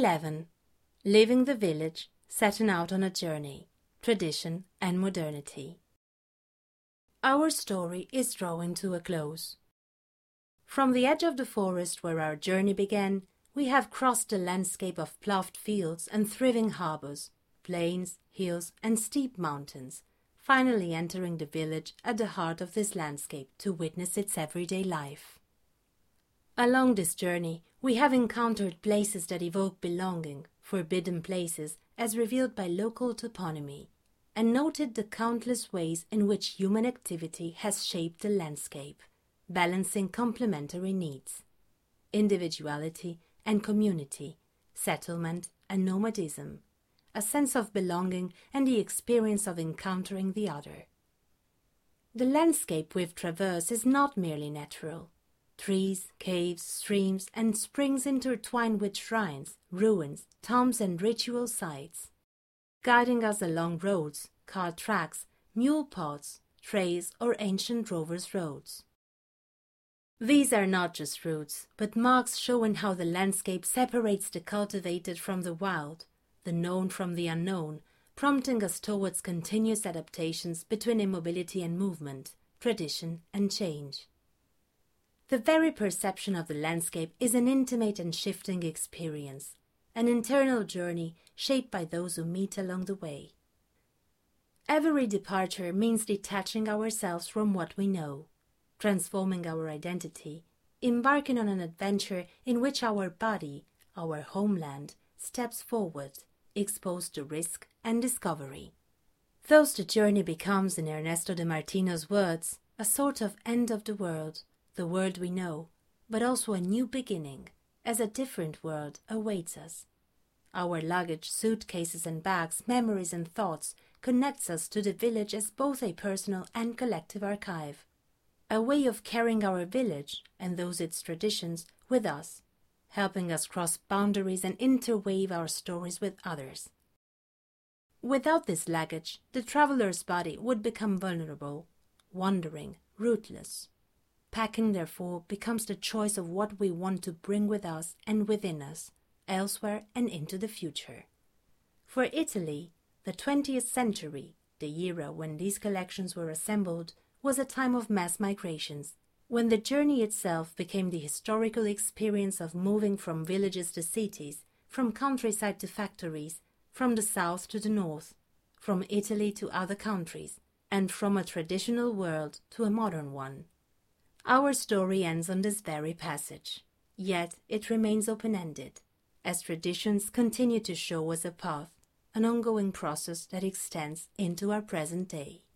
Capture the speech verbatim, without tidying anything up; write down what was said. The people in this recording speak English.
eleven. Leaving the village, setting out on a journey, tradition and modernity. Our story is drawing to a close. From the edge of the forest where our journey began, we have crossed the landscape of ploughed fields and thriving harbours, plains, hills and steep mountains, finally entering the village at the heart of this landscape to witness its everyday life. Along this journey, we have encountered places that evoke belonging, forbidden places as revealed by local toponymy, and noted the countless ways in which human activity has shaped the landscape, balancing complementary needs: individuality and community, settlement and nomadism, a sense of belonging and the experience of encountering the other. The landscape we've traversed is not merely natural. Trees, caves, streams, and springs intertwine with shrines, ruins, tombs, and ritual sites, guiding us along roads, cart tracks, mule paths, trails, or ancient rovers' roads. These are not just routes, but marks showing how the landscape separates the cultivated from the wild, the known from the unknown, prompting us towards continuous adaptations between immobility and movement, tradition and change. The very perception of the landscape is an intimate and shifting experience, an internal journey shaped by those who meet along the way. Every departure means detaching ourselves from what we know, transforming our identity, embarking on an adventure in which our body, our homeland, steps forward, exposed to risk and discovery. Thus the journey becomes, in Ernesto de Martino's words, a sort of end of the world, the world we know, but also a new beginning, as a different world awaits us. Our luggage, suitcases and bags, memories and thoughts connects us to the village as both a personal and collective archive, a way of carrying our village and those its traditions with us, helping us cross boundaries and interweave our stories with others. Without this luggage, the traveler's body would become vulnerable, wandering, rootless. Packing, therefore, becomes the choice of what we want to bring with us and within us, elsewhere and into the future. For Italy, the twentieth century, the era when these collections were assembled, was a time of mass migrations, when the journey itself became the historical experience of moving from villages to cities, from countryside to factories, from the south to the north, from Italy to other countries, and from a traditional world to a modern one. Our story ends on this very passage, yet it remains open-ended, as traditions continue to show us a path, an ongoing process that extends into our present day.